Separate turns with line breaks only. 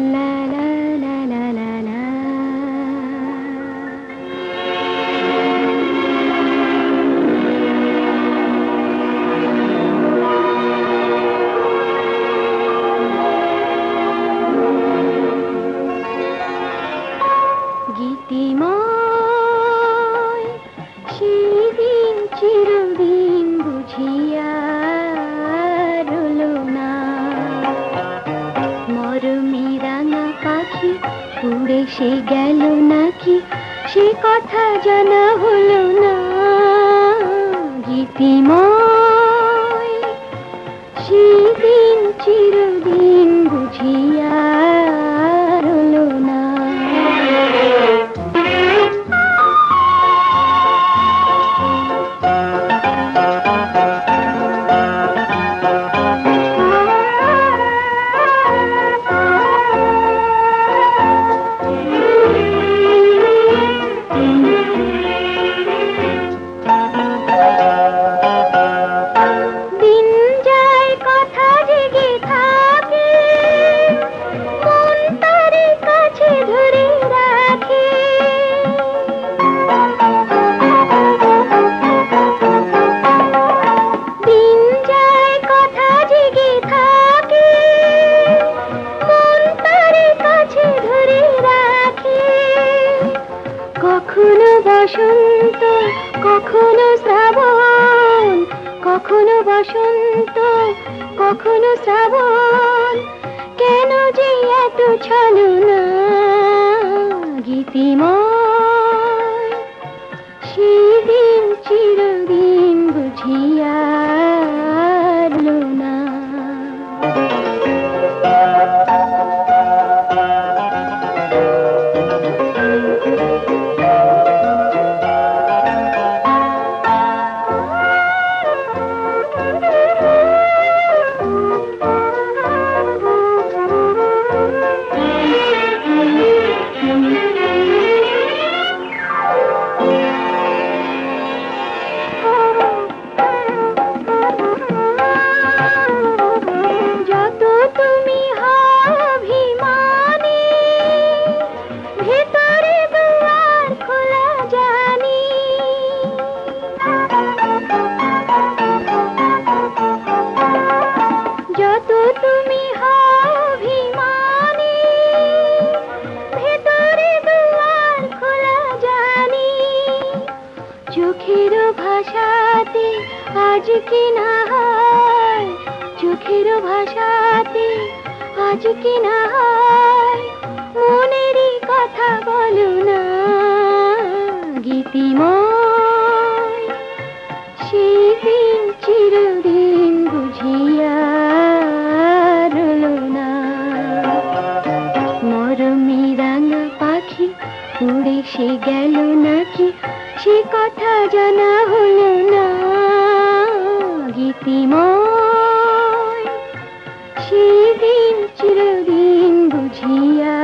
লা লা লা লা লা লা। গীতিময় সেদিন চিরদিন বুঝিয়া রইলো না, মরমী রাঙা পাখি উড়ে সে গেল নাকি, সে কথা জানা হলো না। গীতিময় সেদিন চিরদিন বুঝিয়া রইলো না। কখনো বসন্ত, কখনো শ্রাবণ, কখনো বসন্ত, কখনো শ্রাবণ, কেন যে এত ছলনা। গীতিময় সেদিন চিরদিন বুঝিয়া রইলো না। চোখের ভাষাতে আজ কি না হয়, চোখের ভাষাতে আজ কি না হয়, মনেরই কথা বলো না। গীতিময় সেদিন চিরদিন বুঝিয়া রইলো না, মরমী রাঙা পাখি উড়ে সে গেল নাকি, সে কথা জানা হলো না। গীতিময় সেদিন চিরদিন বুঝিয়া